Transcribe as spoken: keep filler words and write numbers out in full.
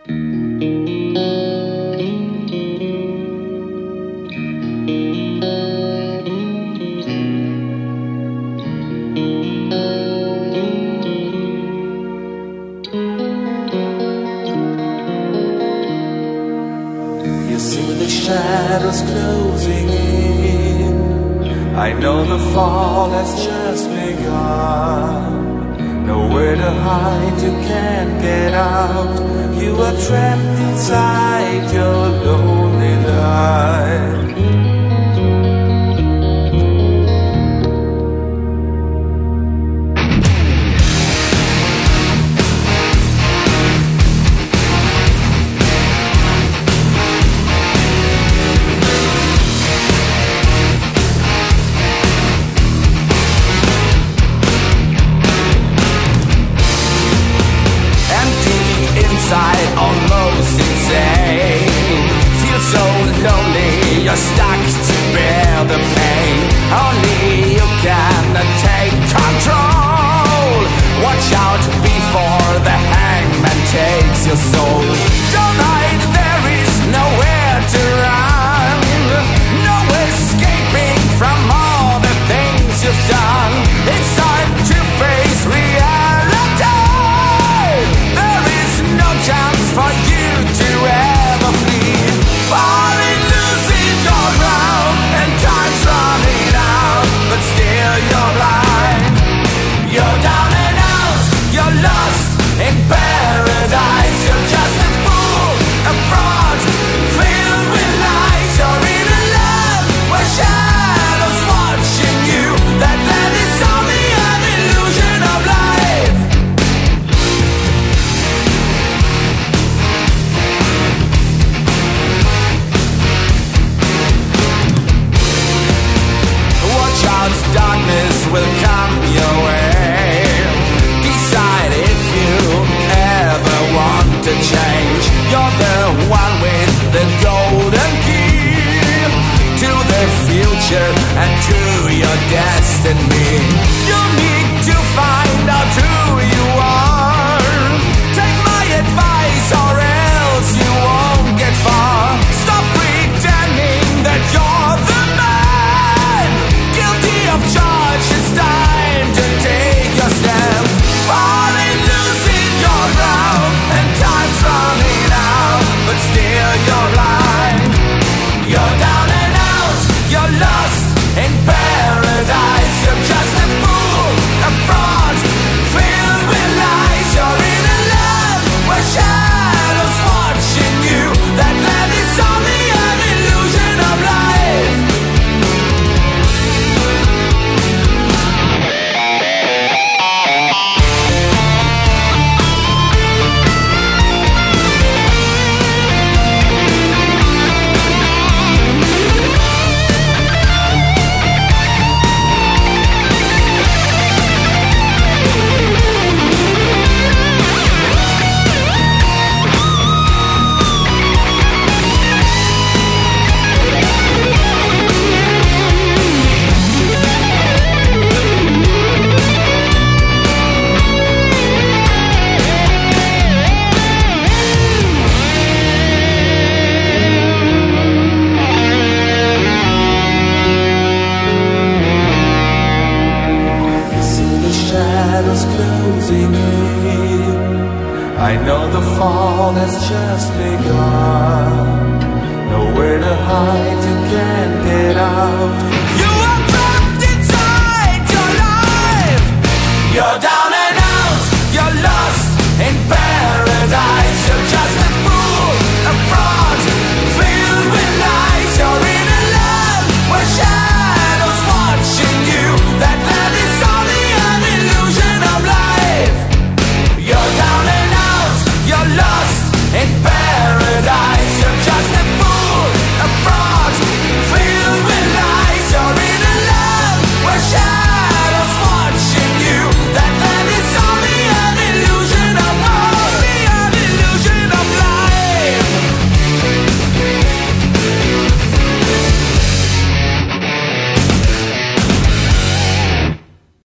You see the shadows closing in. I know the fall has just begun. Nowhere to hide, you can't get out. You are trapped inside your lonely life. Inside, almost insane. Feel so lonely, you're stuck to bear the pain. Only you can take control. Watch out before the hangman takes your soul. Don't hide, there is nowhere to run. No escaping from all the things you've done. It's time to face reality. Chance for you to ever flee. Falling, losing your ground, and time's running out, but still you're blind. You're down and out, you're lost in paradise. You're just a fool, a fraud, filled with lies. You're in a land where shadows watching you. That land is only an illusion of life. Darkness will come your way. Decide if you ever want to change. You're the one with the golden key to the future and to your destiny. You need to find out who you are. Take my advice or else you won't get far. Stop pretending that you're the of charge, it's time to take your step. Falling, losing your ground, and time's running out, but still you're blind. You're down and out, you're lost in paradise. You're just a fool, a fraud, filled with lies. You're in a land where shadows watching you. That land is only an illusion of life. Closing in. I know the fall has just begun. Nowhere to hide, you can't get out. You are trapped inside your life. You're